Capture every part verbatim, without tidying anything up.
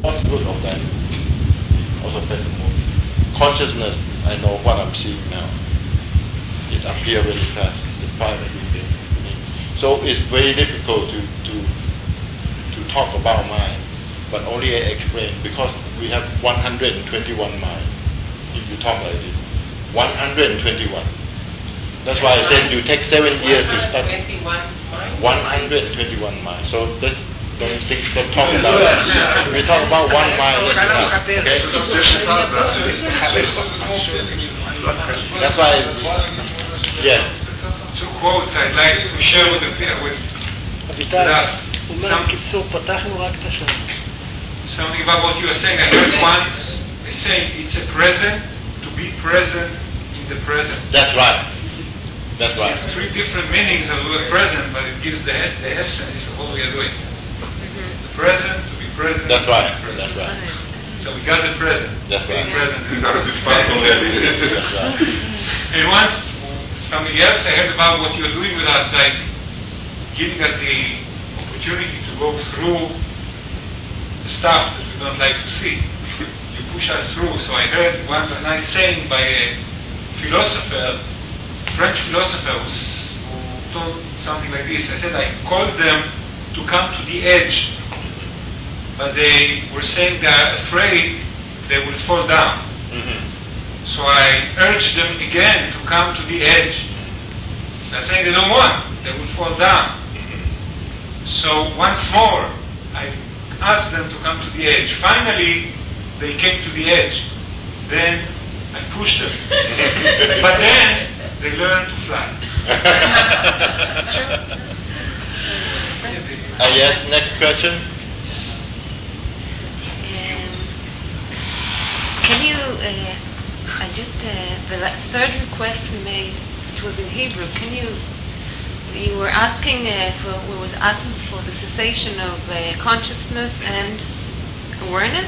What's good of that? Also present moment. Consciousness, I know what I'm seeing now. It appears very fast, despite everything. So it's very difficult to, to, to talk about mind, but only I explain, because we have one hundred twenty-one mind, if you talk like this. one hundred twenty-one. That's why I said you take seven years to study. one hundred twenty-one mind. So this, don't think, don't talk about it. We talk about one mind, that's enough. Okay? That's why, yes. Two quotes I'd like to share with the with, with us. Something about what you were saying. I heard once they say it's a present to be present in the present. That's right. That's right. It's three different meanings of the word present, but it gives the, the essence of what we are doing. The present, to be present. That's right. That's right. So we got the present. That's right. Present. That's right. And once something else I heard about what you're doing with us, like giving us the opportunity to go through the stuff that we don't like to see. You push us through. So I heard once a nice saying by a philosopher, French philosopher, who, who told something like this. I said, I called them to come to the edge, but they were saying they are afraid they will fall down. Mm-hmm. So I urged them again to come to the edge. They're saying they don't want, they will fall down. Mm-hmm. So once more, I asked them to come to the edge. Finally, they came to the edge. Then I pushed them. But then they learned to fly. uh, yes, next question. Um, can you, uh, I just, uh, the third request we made, it was in Hebrew, can you, you were asking uh, for, we was asking for the cessation of uh, consciousness and awareness?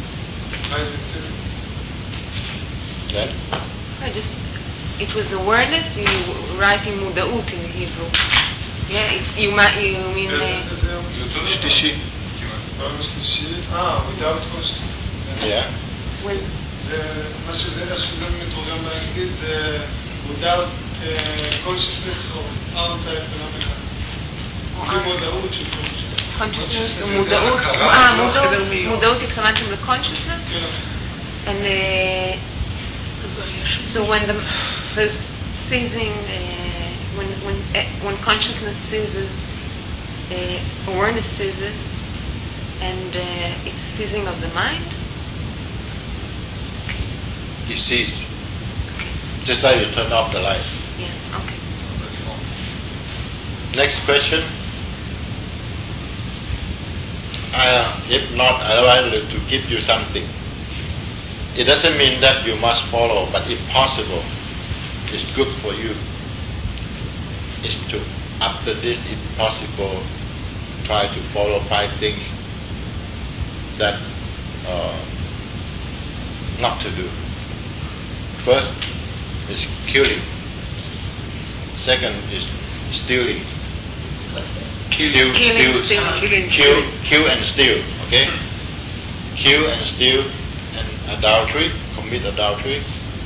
Okay. I just, it was awareness, you write in muda'ut in Hebrew. Yeah, it, you, you mean... Shlishi. Ah, without consciousness. Yeah. When... זה, מה שזה, איך שזה מתורגם באנגלית, זה without consciousness or outside phenomena. מודעות של consciousness. מודעות, אה, מודעות, מודעות התכוונתם ל-consciousness? כן. And uh, so when the first ceasing, uh, when when uh, when consciousness ceases, uh, awareness ceases, and uh, it's ceasing of the mind. It ceases. Just like you turn off the light. Yeah. Okay. Next question. Uh, if not, I want to give you something. It doesn't mean that you must follow, but if possible, it's good for you. Is to, after this, if possible, try to follow five things that uh, not to do. First is killing. Second is stealing. Kill, steal, Killing, steal, stealing. kill, kill and steal. Okay, kill and steal, and adultery, commit adultery.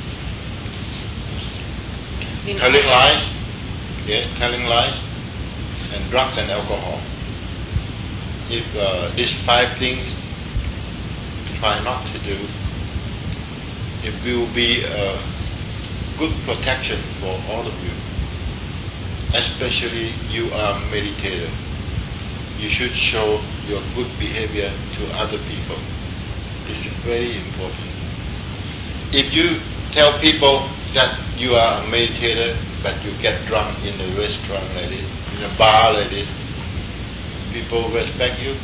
In telling lies, yes, telling lies, and drugs and alcohol. If uh, these five things try not to do, it will be a good protection for all of you. Especially you are a meditator. You should show your good behavior to other people. This is very important. If you tell people that you are a meditator, but you get drunk in a restaurant like this, in a bar like this, people respect you.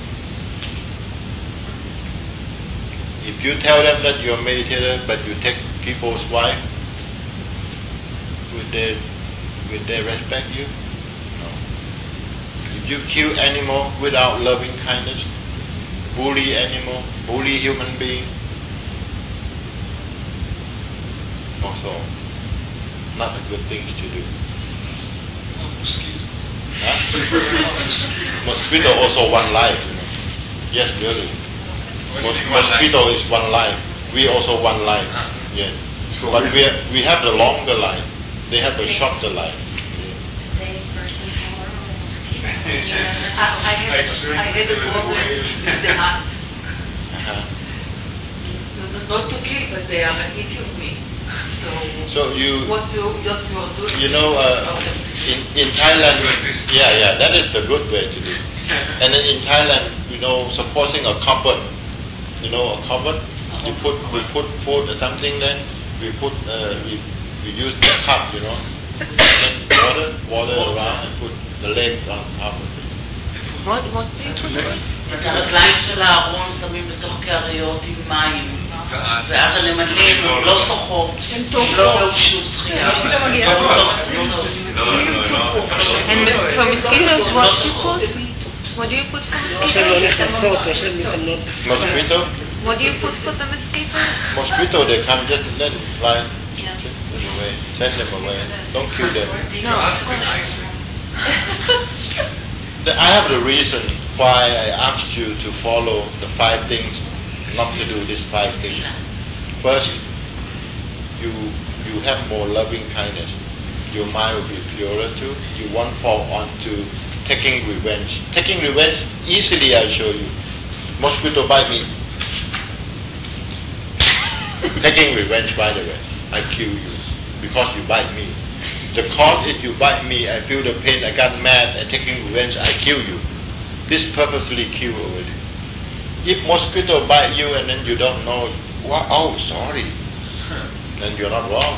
If you tell them that you're a meditator, but you take people's wife, would they, would they respect you? No. If you kill animal without loving kindness, bully animal, bully human being, also not a good thing to do. Mosquito. Huh? Mosquito also one life, you know. Yes, really. Only Mos- one mosquito is one life. We also one life. Ah. Yes. So But we- we are, we have the longer life. They have the shorter life. Same person or mosquito. Yeah. I, I had, Extreme I had a problem whale. with the ants. Uh-huh. Not to kill, but they are eating me. So, So you what you what you are doing? you know uh, about them? in in Thailand, Like this. yeah yeah that is the good way to do. And then in Thailand, you know, supposing a cupboard, you know, a cupboard, you put we put food or something there. We put uh, we we use the cup, you know, and water water around and put the legs on top of it. What, what do you put on? את הרגליים של הארון שמים בתוך קעריות עם מים, ואז הנמלים לא שוחות, הן לא טובחות. מאושו שחייה. לא שזה מגיע. לא, לא, No, no, no. And for mosquitoes, what do you put? What do you put for mosquitoes? Mosquito, What do you put for the mosquitoes? mosquito, they come just let them fly, Yeah. just them away, send them away. Don't kill them. No, of Ask them course. nicely. The- I have the reason why I asked you to follow the five things, not to do these five things. First, you you have more loving kindness. Your mind will be purer too. You won't fall on to taking revenge. Taking revenge, easily I'll show you. Mosquito bite me. Taking revenge, by the way, I kill you because you bite me. The cause is you bite me, I feel the pain, I got mad, and taking revenge, I kill you. This purposely kill already. If mosquito bite you and then you don't know, what? Oh, sorry, then you're not wrong.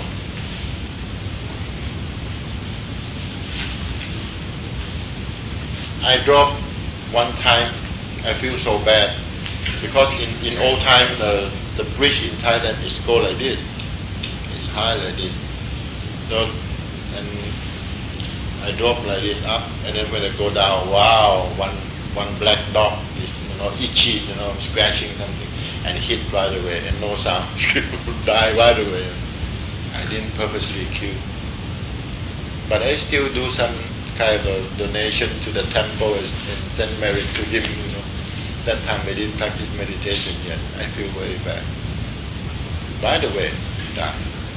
I dropped one time, I feel so bad because in, in old time the, the bridge in Thailand is go like this, it's high like this. So, and I drop like this up, and then when I go down, wow, one one black dog is, you know, itchy, you know, scratching something, and hit right away, and no sound, die right away. I didn't purposely kill, but I still do some kind of a donation to the temple and and send merit to him. You know, that time I didn't practice meditation yet. I feel very bad. Right away, die.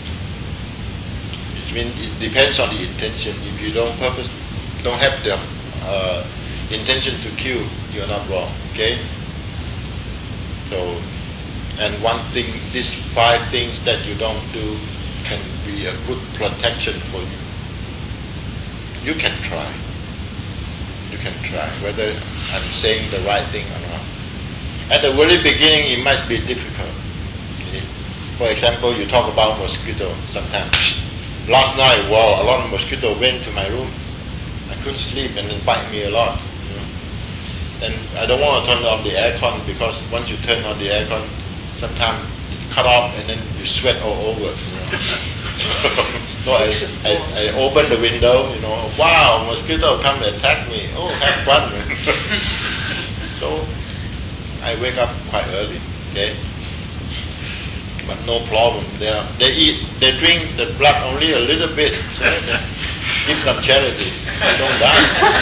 I mean, it depends on the intention. If you don't purpose, don't have the uh, intention to kill, you're not wrong. Okay. So, and one thing, these five things that you don't do can be a good protection for you. You can try. You can try whether I'm saying the right thing or not. At the very beginning, it might be difficult. Okay? For example, you talk about mosquito sometimes. Last night, wow, a lot of mosquito went to my room. I couldn't sleep and then bite me a lot. You know. And I don't want to turn off the aircon because once you turn on the aircon, sometimes it cut off and then you sweat all over. You know. So I, I, I open the window. You know, wow, mosquito come attack me. Oh, have fun. So I wake up quite early. Okay. But no problem. They are, they eat, they drink the blood only a little bit, so they give some charity. They don't die.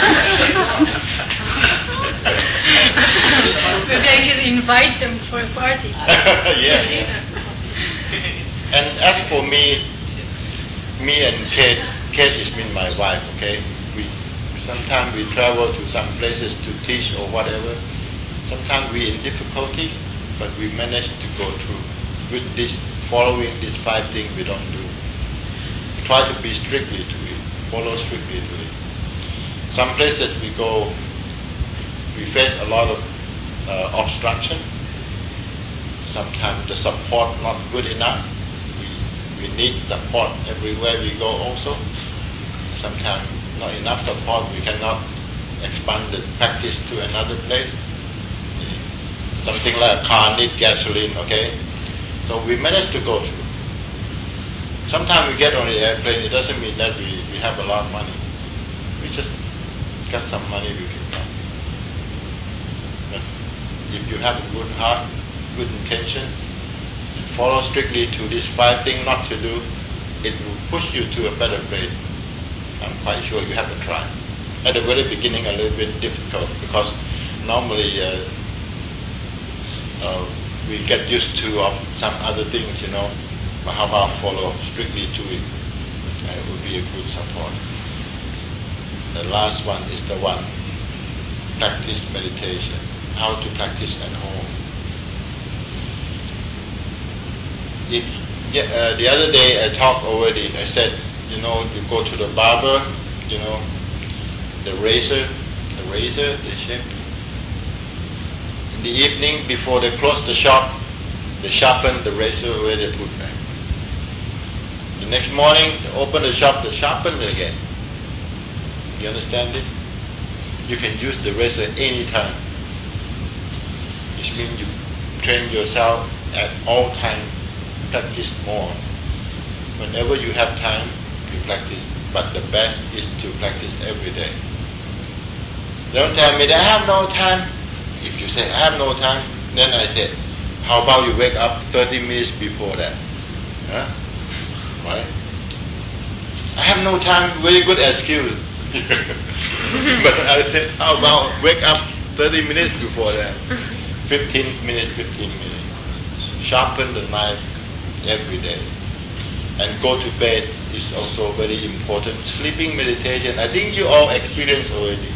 Maybe I should invite them for a party. Yeah, yeah. And as for me, me and Kate, Kate is mean my wife. Okay, we sometimes we travel to some places to teach or whatever. Sometimes we in difficulty, but we manage to go through. With this, following these five things we don't do. Try to be strictly to it. Follow strictly to it. Some places we go, we face a lot of uh, obstruction. Sometimes the support not good enough. We, we need support everywhere we go also. Sometimes not enough support, we cannot expand the practice to another place. Something like a car needs gasoline, okay? So we managed to go through. Sometimes we get on the airplane, it doesn't mean that we, we have a lot of money. We just got some money we can come. But if you have a good heart, good intention, follow strictly to these five things not to do, it will push you to a better place. I'm quite sure you have to try. At the very beginning, a little bit difficult because normally uh, uh, we get used to of some other things, you know. But how about follow strictly to it? Uh, it would be a good support. The last one is the one, practice meditation. How to practice at home. It, yeah, uh, the other day I talked already, I said, you know, you go to the barber, you know, the razor, the razor, they shape. In the evening, before they close the shop, they sharpen the razor where they put back. The next morning, they open the shop, they sharpen it again. You understand it? You can use the razor anytime. Which means you train yourself at all times, practice more. Whenever you have time, you practice. But the best is to practice every day. Don't tell me that I have no time. If you say I have no time, then I say, how about you wake up thirty minutes before that? Huh? Right? I have no time, very good excuse. But I said, how about wake up thirty minutes before that? fifteen minutes, fifteen minutes. Sharpen the knife every day. And go to bed is also very important. Sleeping meditation, I think you all experience already.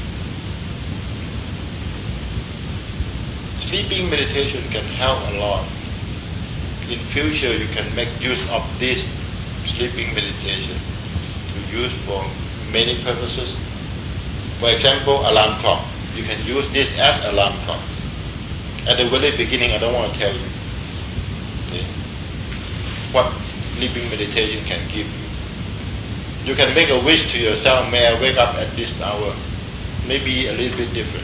Sleeping meditation can help a lot. In future, you can make use of this sleeping meditation to use for many purposes. For example, alarm clock. You can use this as alarm clock. At the very beginning, I don't want to tell you okay, what sleeping meditation can give you. You can make a wish to yourself, may I wake up at this hour, maybe a little bit different.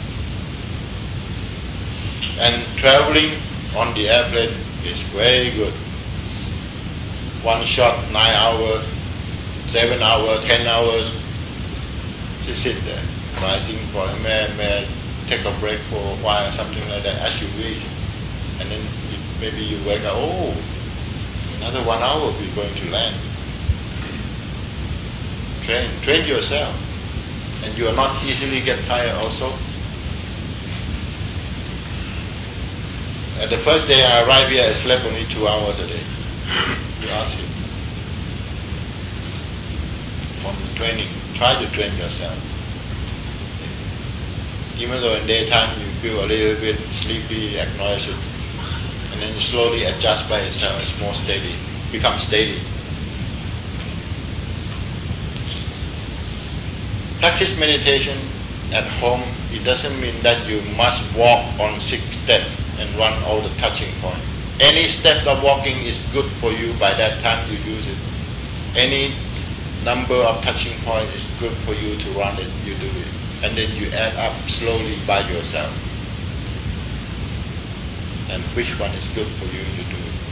And traveling on the airplane is very good. One shot, nine hours, seven hours, ten hours, just sit there, rising for may, may I take a break for a while, something like that, as you wish. And then it, maybe you wake up, oh, another one hour we're going to land. Train, train yourself. And you will not easily get tired also. At the first day I arrived here, I slept only two hours a day. You ask him. From training, try to train yourself. Even though in daytime you feel a little bit sleepy, acknowledge it. And then slowly adjust by itself. It's more steady. Become steady. Practice meditation at home. It doesn't mean that you must walk on six steps and run all the touching points. Any steps of walking is good for you. By that time you use it. Any number of touching points is good for you to run it. You do it. And then you add up slowly by yourself. And which one is good for you to do it.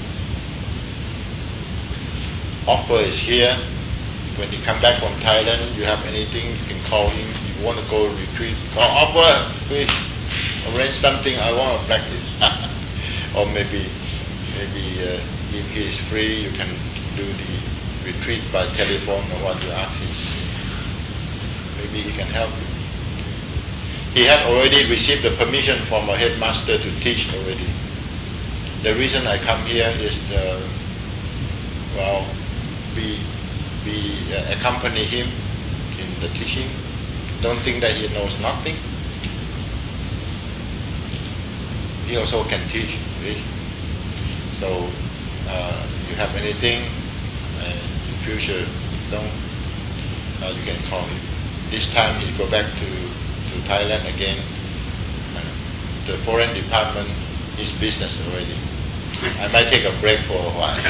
Offer is here. When you come back from Thailand, you have anything, you can call him. If you want to go retreat, call Offer, please arrange something, I want to practice. Or maybe maybe uh, if he is free, you can do the retreat by telephone or what you ask him. Maybe he can help you. He had already received the permission from a headmaster to teach already. The reason I come here is, uh, well, we, we uh, accompany him in the teaching. Don't think that he knows nothing. He also can teach. Really. So, uh, if you have anything, uh, in future, don't, uh, you can call him. This time he go back to, to Thailand again. Uh, the foreign department is business already. I might take a break for a while.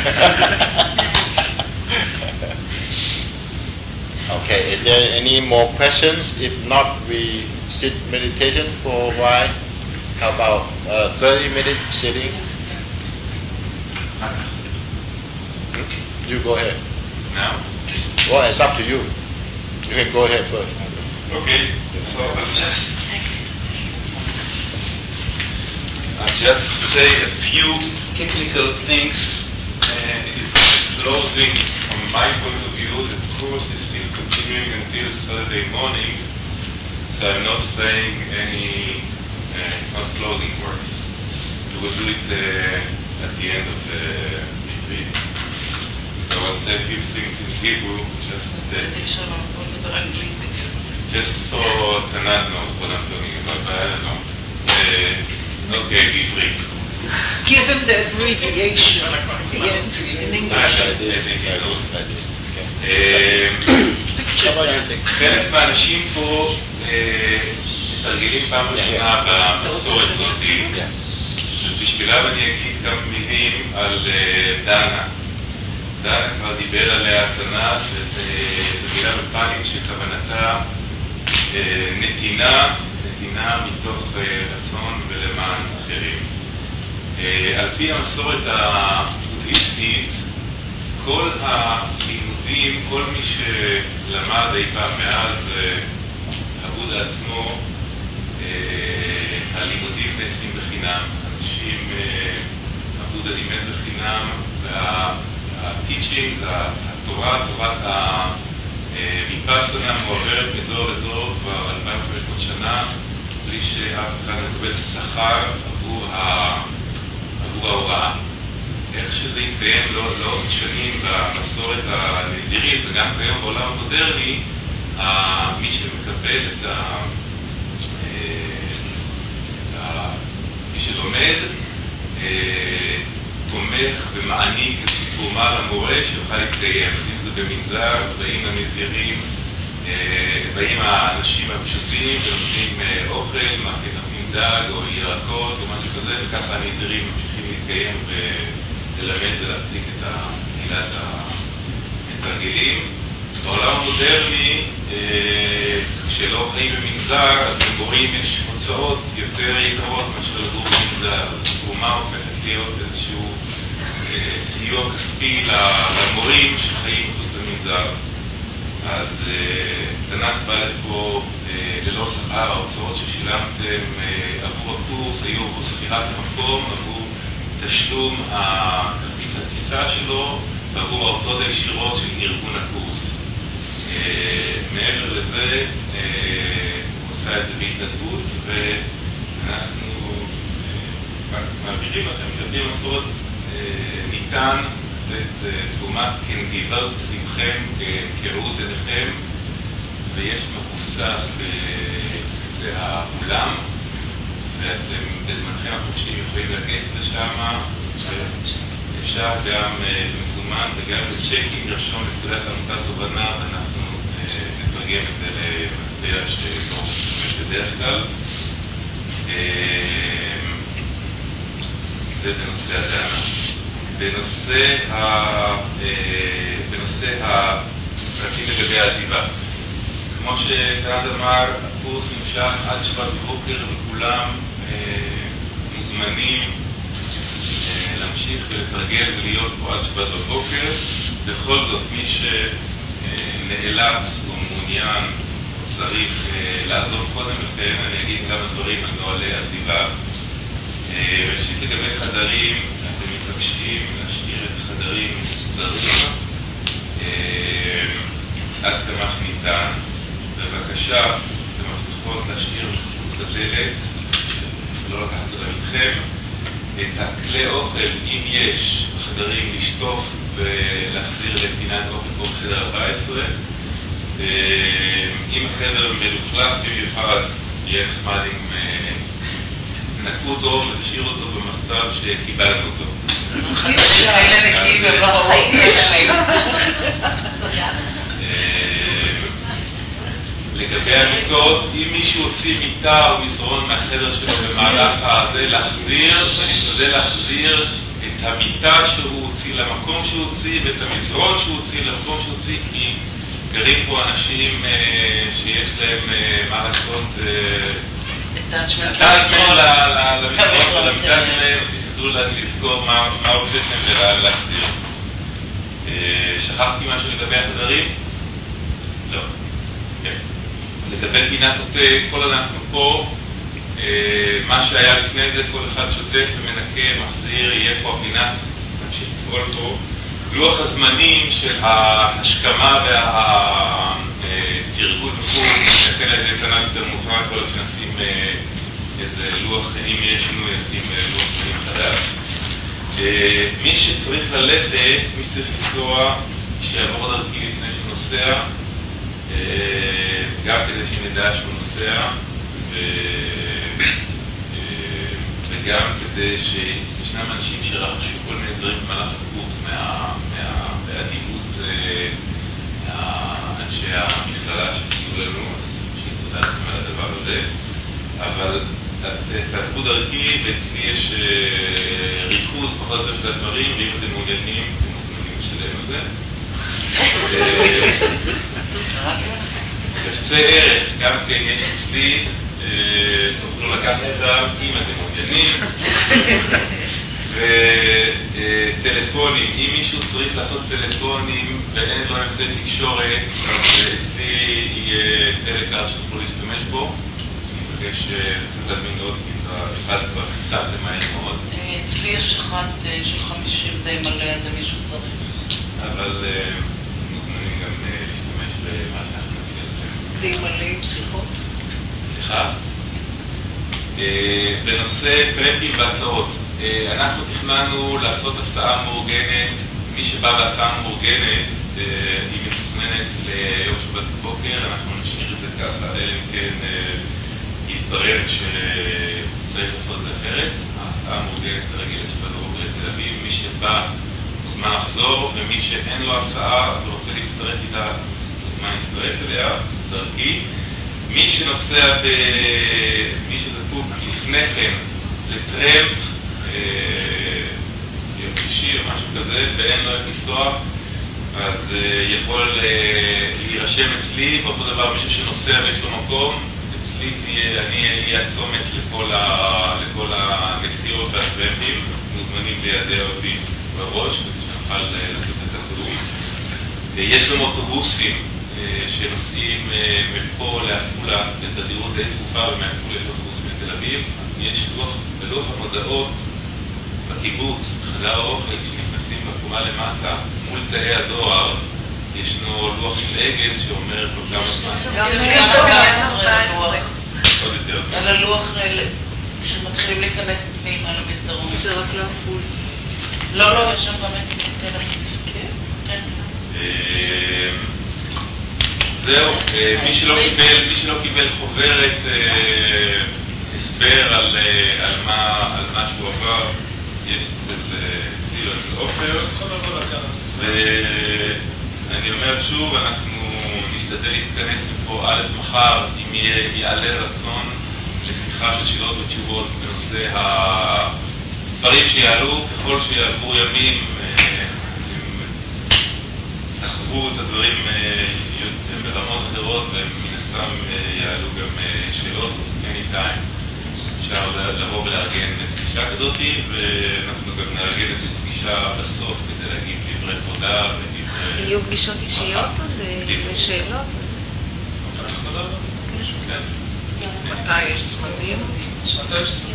Okay, is there any more questions? If not, we sit meditation for a while. How about uh, thirty minutes sitting? Hmm? You go ahead. Now? Well, it's up to you. You can go ahead first. Okay, so I'll just, I'll just say a few technical things. Uh, it's closing, from my point of view, the course is still continuing until Saturday morning, so I'm not saying any, uh, not closing words. do it uh, at the end of the reading. So I'll say a few things in Hebrew, just uh, just so Tanat knows what I'm talking about, but I don't know. Uh, okay, בעברית. Give him the abbreviation in English. חלק מהאנשים פה מתרגלים פעם ראשונה במסורת הזאת, ובשבילם אני אגיד כמה מילים על דנה. דנה כבר דיבר עליה התנ"ך, וזו מילה בפנית שכוונתה נתינה, נתינה מתוך רצון ולמען אחרים. על פי המסורת הבודהיסטית, כל הלימודים, כל מי שלמד אי פעם מאז הבודה עצמו, הלימודים נעשים בחינם. אנשים, הבודה לימד בחינם, והטיצ'ינג, התורה, תורת הוויפאסנה מועברת מדור לדור כבר אלפיים וחמש מאות שנה, בלי שאף אחד מקבל שכר עבור ה... עבור ההוראה. איך שזה יתקיים לא, לא שנים במסורת הנזירית וגם כיום בעולם המודרני, מי שמקבל את ה... מי שלומד תומך ומעניק את תרומה למורה שיוכל להתקיים. אם זה במנזר, באים הנזירים, באים האנשים הפשוטים ונותנים אוכל, נותנים דג או ירקות או משהו כזה, וככה הנזירים ממשיכים להתקיים וללמד ולהצדיק את קהילת המתרגלים. בעולם המודרני, כשלא חיים במנזר, אז למורים יש הוצאות יותר יקרות מאשר לגור במנזר. תרומה הופכת להיות איזשהו סיוע כספי למורים שחיים מחוץ למנזר. אז תנ"ך בא לפה ללא שכר. ההוצאות ששילמתם עבור הקורס היו עבור שכירת המקום, עבור תשלום כרטיס הטיסה שלו ועבור ההוצאות הישירות של ארגון הקורס. מעבר לזה הוא עושה את זה בהתנדבות, ואנחנו מעבירים לכם שעל-פי המסורת ניתן את תרומת כנדיבות לבכם, כראות עיניכם, ויש בקופסה באולם, ואתם בזמנכם החופשי יכולים לגשת לשם, אפשר גם במזומן וגם בצ'קים לרשום נקודת עמותת תובנה, ואנחנו נתרגם את זה למטבע שלא משתמש בדרך כלל. זה בנושא הדנה. בנושא הפרטים לגבי העזיבה. כמו שתנ"ד אמר, הקורס נמשך עד שבת בבוקר וכולם מוזמנים להמשיך ולתרגל ולהיות פה עד שבת בבוקר. בכל זאת, מי שנאלץ או מעוניין או צריך לעזוב קודם לכן, אני אגיד כמה דברים על נוהלי עזיבה. ראשית, לגבי חדרים, אתם מתבקשים להשאיר את החדרים מסודרים עד כמה שניתן. בבקשה, אתם מבטיחות להשאיר מחוץ לדלת, לא לקחת אותם איתכם. את הכלי אוכל, אם יש חדרים, לשטוף ולהחזיר לפינת אוכל פה בחדר ארבע עשרה. אם החדר מלוכלך במיוחד, יהיה נחמד אם נקו אותו ותשאיר אותו במצב שקיבלנו אותו. חדרים כאלה נקיים הם לא ראו. לגבי המיטות, אם מישהו הוציא מיטה או מסרון מהחדר שלו במהלך הזה, להחזיר, ולהשתדל להחזיר את המיטה שהוא הוציא למקום שהוא הוציא ואת המסרון שהוא הוציא למקום שהוא הוציא, כי גרים פה אנשים שיש להם מה לעשות תעצמנו למסרון ולמיטה שלהם, תסתדרו לזכור מה הוצאתם ולהחזיר. שכחתי משהו לגבי החדרים? לא. כן. לגבי פינת עוטה, כל אנחנו פה, מה שהיה לפני זה, כל אחד שוטף ומנקה, מחזיר, יהיה פה הפינה, נמשיך לפעול פה. לוח הזמנים של ההשכמה והתרגול וכו', נתן על ידי תנ"ך יותר מאוחר, יכול להיות שנשים איזה לוח, אם יש שינוי, אז לשים לוח זמנים חדש. מי שצריך ללכת, מי שצריך לנסוע, שיעבור דרכי לפני שהוא נוסע, גם כדי שנדע שהוא נוסע, וגם כדי שישנם אנשים שרכשו כל מיני דברים במהלך הקורס מהאדיבות מהאנשי המכללה שסייעו לנו, אז שתודה לכם על הדבר הזה. אבל תעזבו דרכי, ואצלי יש ריכוז פחות או יותר של הדברים, ואם אתם מעוניינים, אתם מוזמנים לשלם על זה. יחצי ערך, גם כן יש אצלי, תוכלו לקחת אותם אם אתם מעוניינים. וטלפונים, אם מישהו צריך לעשות טלפונים ואין לו אמצעי תקשורת, אז אצלי יהיה טלקארד שתוכלו להשתמש בו. יש צריך להזמין עוד, כי אחד כבר חיסלתם מהר מאוד. אצלי יש אחד של חמישים די מלא, אז מישהו צריך. אבל מוזמנים גם להשתמש במה שאנחנו נציע לכם. די מלא עם שיחות? סליחה? בנושא טרמפים והסעות, אנחנו תכננו לעשות הסעה מאורגנת. מי שבא בהסעה מאורגנת, היא מתוכננת ליום שבת בבוקר, אנחנו נשאיר את זה ככה, אלא אם כן יתברר שצריך לעשות את זה אחרת. ההסעה מאורגנת כרגע לשבת בבוקר לתל אביב. מי שבא מוזמן לחזור, ומי שאין לו הסעה ורוצה להצטרף איתה מוזמן להצטרף אליה דרכי. מי שנוסע, ב... מי שזקוק לפני כן לטרמפ, יום שישי או משהו כזה, ואין לו איך לנסוע, אז יכול להירשם אצלי. באותו דבר מישהו שנוסע ויש לו מקום, אצלי אני אהיה הצומת לכל, ה... לכל הנסיעות והטרמפים, מוזמנים לידע אותי בראש, כדי שנוכל לתת את התדורים. יש גם אוטובוסים שנוסעים מפה לעפולה בתדירות די תקופה, ומעפולה יש אוטובוס בתל אביב. יש לוח, בלוח המודעות בקיבוץ, חדר האוכל, כשנכנסים בקומה למטה מול תאי הדואר, ישנו לוח של אגד שאומר כל כמה זמן. עוד יותר. על הלוח שמתחילים להיכנס פנים על המסדרון. זה רק לא הפול. לא, לא, יש שם באמת תל אביב. כן? זהו, מי שלא קיבל, מי שלא קיבל חוברת הסבר על מה שהוא עבר, יש אצל עופר. ואני אומר שוב, אנחנו נשתדל להתכנס מפה א' מחר, אם יעלה רצון לשיחה של שאלות ותשובות בנושא הדברים שיעלו. ככל שיעברו ימים תחוו את הדברים ברמות אחרות, ומן הסתם יעלו גם שאלות anytime. אפשר לבוא ולארגן פגישה כזאת, ואנחנו גם נארגן את הפגישה בסוף כדי להגיד דברי תודה ודברי... יהיו פגישות אישיות או שאלות? כן. מתי יש זמנים? מתי יש זמנים?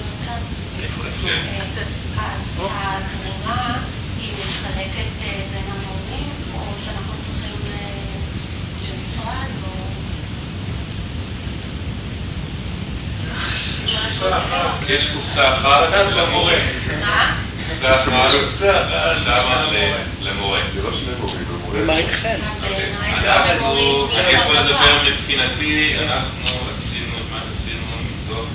התרומה היא מתחלקת בין המורים, או שאנחנו צריכים שנפרד, או... יש קופסה אחת למורה. קופסה אחת שמה למורה. זה לא שני מורים, זה מורה. ומה איתכם? אנחנו, אני יכול לדבר מבחינתי, אנחנו עשינו את מה שעשינו מתוך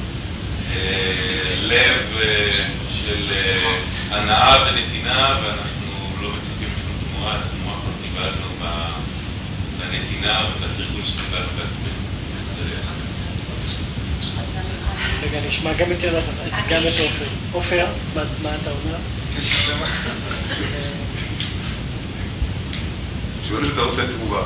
לב של הנאה ונתינה, ואנחנו לא מצפים שום תמורה. התמורה כבר קיבלנו בנתינה ובתרגול שקיבלנו בעצמנו. רגע, נשמע גם את גם את עופר. עופר, מה אתה אומר? שואל שאתה רוצה תמורה.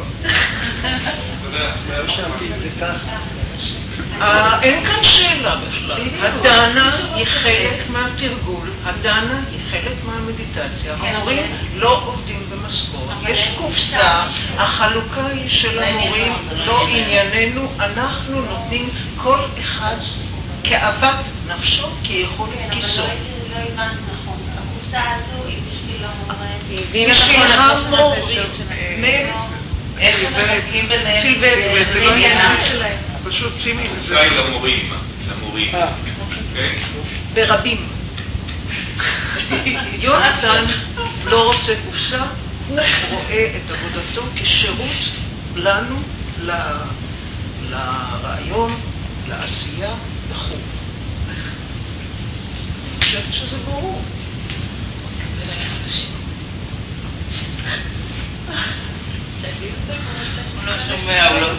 אין כאן שאלה בכלל. הדנה היא חלק מהתרגול, הדנה היא חלק מהמדיטציה. המורים לא עובדים במשכורת. יש קופסה, החלוקה היא של המורים, לא ענייננו. אנחנו נותנים כל אחד כאוות נפשו, כיכולת כיסו. לא הבנת נכון. הקופסה הזו היא בשביל המורה. בשביל המורים. איך הם מחלקים ביניהם? זה לא עניין שלהם. פשוט שימי. הקופסה היא למורים. למורים. אוקיי? ברבים. יונתן לא רוצה קופסה, הוא רואה את עבודתו כשירות לנו, ל- לרעיון, לעשייה וכו'. אני חושבת שזה ברור. הוא לא שומע, הוא לא...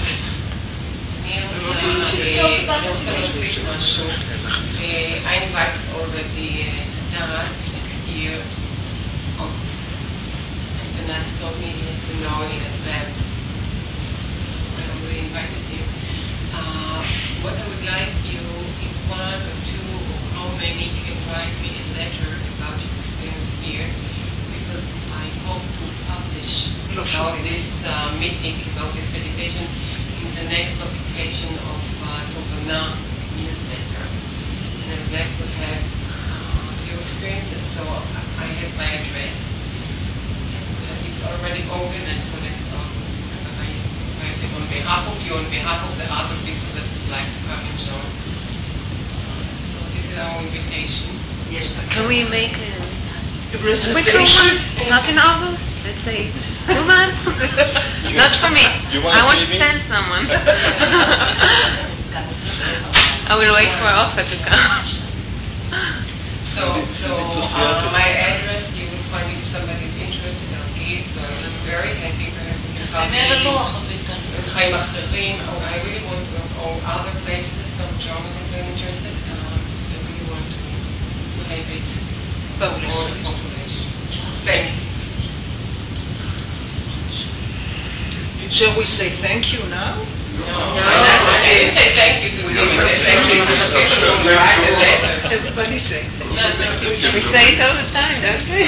אני רוצה להוסיף משהו. I invited already Tara next year of the nurse told me he has to know in advance. I already invited him. Uh, what I would like you is one or two or how many you can write me a letter about your experience here, because I hope to publish about this uh, meeting, about this meditation in the next publication of uh, Tovana newsletter. And I would like to have uh, your experiences, so I have my address. And uh, it's already open and for next August. But I invite it on behalf of you, on behalf of the other people that would like to come and join. Uh, so this is our invitation. Yes. Can we make a reservation? quicker one? Not in August? Let's say two months? Not for me. You want I want to leaving? send someone. I will wait for Ofer to come. So, so uh, my address, you will find if somebody is interested, I'll give. So I'm very happy perhaps we can come to Chaim Acherim, or I really want to, or other places, some German is very interested. Um, I really want to, to have it for all the population. Thank you. Shall we say thank you now? No, no, I didn't say thank you to you. I said thank you to the people who write the letter. Everybody say thank you. No, no, We say it all the time, don't we?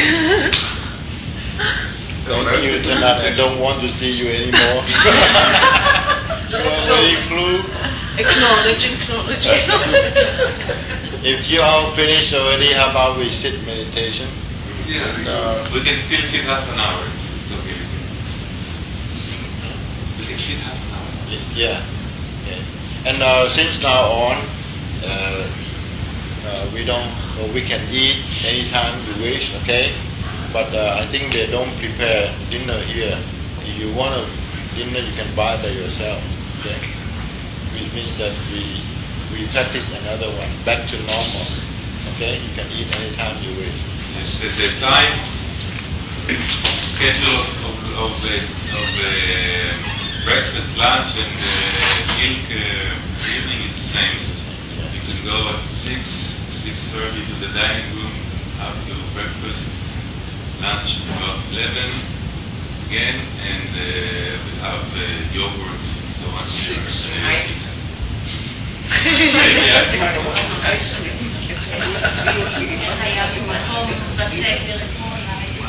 Thank you, Tanat. I don't want to see you anymore. You are very blue. Acknowledge, acknowledge, acknowledge. If you all finished already, how about we sit meditation? Yeah, And, uh, we can still sit half an hour. It's okay. We can sit half an hour. y- yeah. Okay. And uh, since now on, uh, uh, we don't, or we can eat anytime you wish, okay? But uh, I think they don't prepare dinner here. If you want a dinner, you can buy by yourself, okay? Which means that we we practice another one, back to normal, okay? You can eat anytime you wish. Yes, at the time, schedule of, of, uh, of uh, breakfast, lunch, and uh, milk uh, evening is the same. You can go at six, six thirty to the dining room, have to breakfast, lunch about eleven again, and uh, we have uh, yogurts and so on. Six. Uh, six. Ice cream. היה במקום בסדר אתמול,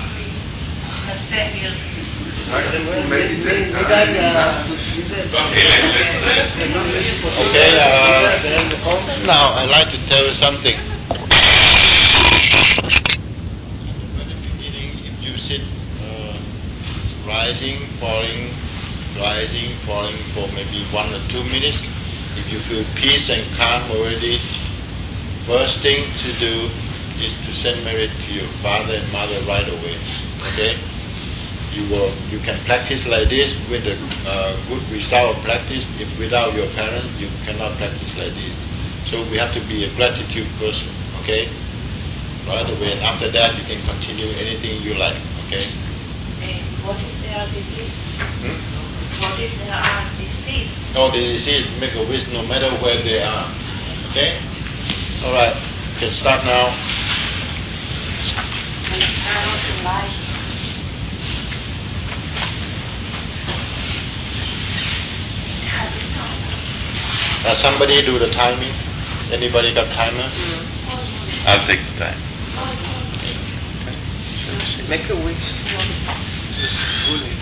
בסדר. Okay, uh, now I'd like to tell you something. At the very beginning, if you sit uh, rising, falling, rising, falling for maybe one or two minutes, if you feel peace and calm already, first thing to do is to send merit to your father and mother right away. Okay? You will, you can practice like this with a uh, good result of practice. If without your parents, you cannot practice like this. So we have to be a gratitude person. Okay? Right away, and after that, you can continue anything you like. Okay? What is their disease? Hmm? What is their disease? No, the disease make a wish no matter where they are. Okay? All right. You can start now. Uh, somebody do the timing. Anybody got timer? Mm. I'll take the time. Make a wish.